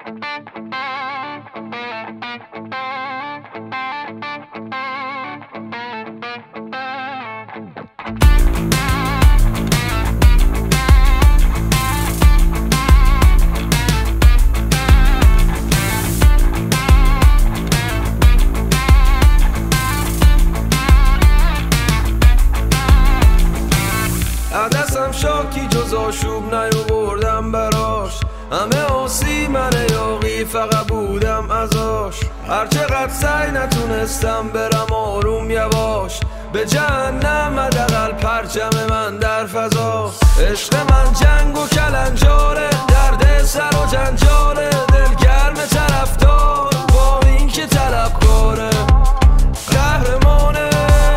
عدسم شاکی جز آشوب نیاوردم براش، همه آسی من یاقی فقط بودم ازاش. هرچقدر سعی نتونستم برم آروم یواش، به جهنم حداقل پرچم من در فضاست. عشق من جنگ و کلنجاره، درد سر و جنجاله، دلگرم طرفدار با این که طلبکاره. قهرمانه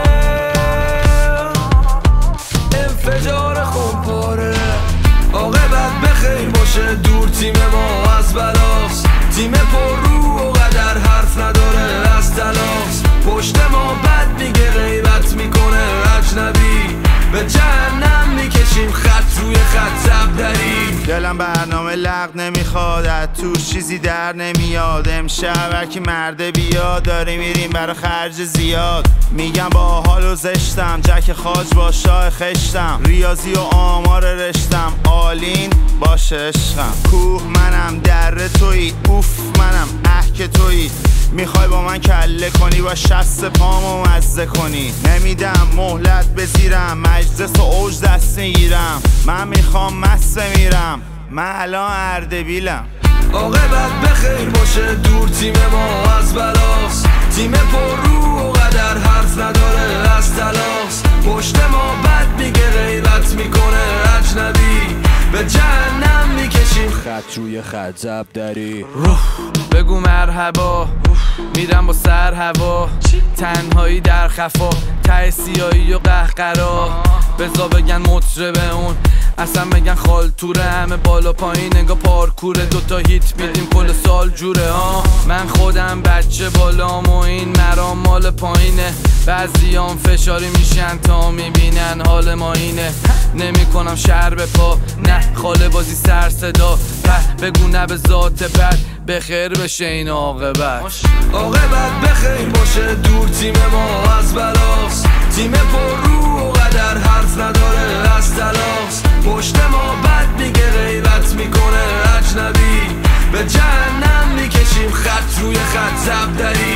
انفجار خونپاره، عاقبت بخیر باشه دور تیم ما از بلاست. تیم پر رو و قدر حرف نداره از تلاست، پشت ما بد میگه غیبت میکنه اجنبی، به جهنم میکشیم خط روی خط زبدری. دلم برنامه لغ نمیخواد، از توش چیزی در نمیاد. امشب هرکی مرده بیاد، داریم میریم برا خرج زیاد. میگم با حال و زشتم، جک خاج با شاه خشتم. ریاضی و آمار رشتم، آلین باشه عشقم. کوه منم در تویی، اوف منم که تویی. میخوای با من کله کنی، با شست پامو مزه کنی. نمیدم مهلت بزیرم، مجلس و اوج دست میگیرم. من میخوام مسته میرم، من الان اردبیلم. عاقبت بخیر باشه دور تیم ما از بلاست. تیم پر رو و قدر حرف نداره از تلاست، پشت ما بد میگه غیبت میکنه اجنبی، به جهنم میکشیم خط روی خط زبدری. بگو مرحبا، میرم با سر هوا. تنهایی در خفا، ته سیایی و قهقرا. بزا بگن مطربه اون، اصلا بگن خالتوره. همه بالا پایین انگار پارکوره، دوتا هیت میدیم کل سال جوره ها. من خودم بچه بالام و این مرام مال پایینه. بعضیام فشاری میشن تا میبینن حال ما اینه. نمی کنم شهر به پا، نه خاله بازی سر صدا. بگو نه به ذات بد، بخیر بشه این عاقبت. عاقبت بخیر باشه دور تیم ما از بلاست. تیم پر رو و قدر حرف نداره از تلاست، پشت ما بد میگه غیبت میکنه اجنبی، به جهنم میکشیم خط روی خط زبدری.